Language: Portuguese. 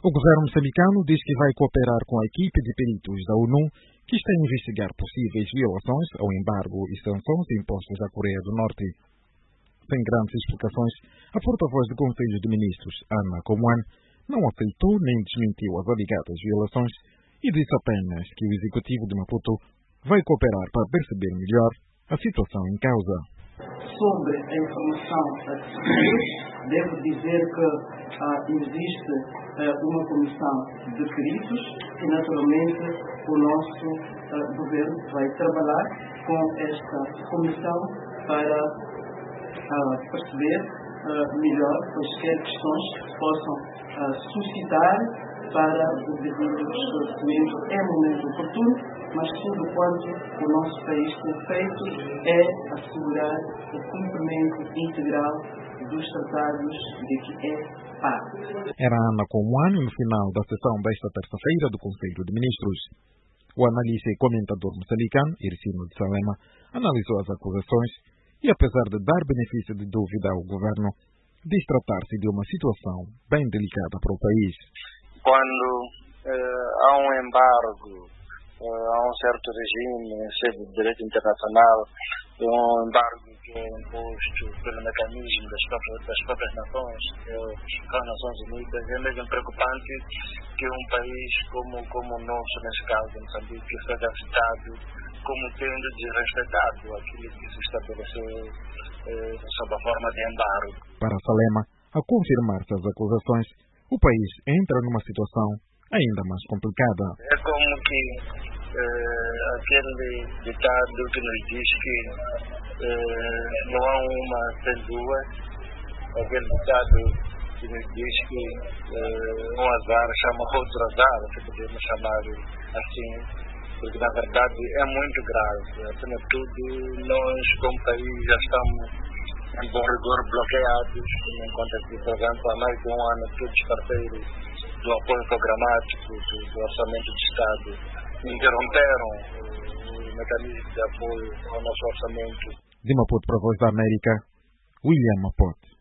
O governo moçambicano diz que vai cooperar com a equipe de peritos da ONU que está a investigar possíveis violações ao embargo e sanções impostas à Coreia do Norte. Sem grandes explicações, a porta-voz do Conselho de Ministros, Ana Comuan, não aceitou nem desmentiu as alegadas violações e disse apenas que o executivo de Maputo vai cooperar para perceber melhor a situação em causa. Sobre a informação a seguir, devo dizer que existe uma comissão de peritos e, naturalmente, o nosso governo vai trabalhar com esta comissão para perceber melhor quaisquer questões que possam suscitar para o devido esclarecimento em momento oportuno, mas tudo quanto o nosso país tem feito é assegurar o cumprimento integral dos tratados de que é parte. Era Ana Comuan no final da sessão desta terça-feira do Conselho de Ministros. O analista e comentador moçambicano, Ercino de Salema, analisou as acusações e, apesar de dar benefício de dúvida ao governo, diz tratar-se de uma situação bem delicada para o país. Quando há um embargo, há um certo regime em sede de direito internacional, um embargo que é imposto pelo mecanismo das próprias nações, as Nações Unidas, é mesmo preocupante que um país como o nosso, nesse caso, Moçambique, seja citado como tendo desrespeitado aquilo que se estabeleceu sob a forma de embargo. Para Salema, a confirmar-se as acusações, o país entra numa situação ainda mais complicada. É como que aquele ditado que nos diz que não há uma sem duas, aquele ditado que nos diz que um azar chama outro azar, se podemos chamar assim, porque na verdade é muito grave. Acima de tudo, nós como país já estamos em bom rigor bloqueados, enquanto que, por exemplo, há mais de um ano todos os parceiros do apoio programático do Orçamento de Estado interromperam o mecanismo de apoio ao nosso orçamento. De Maputo para a Voz da América, William Mapote.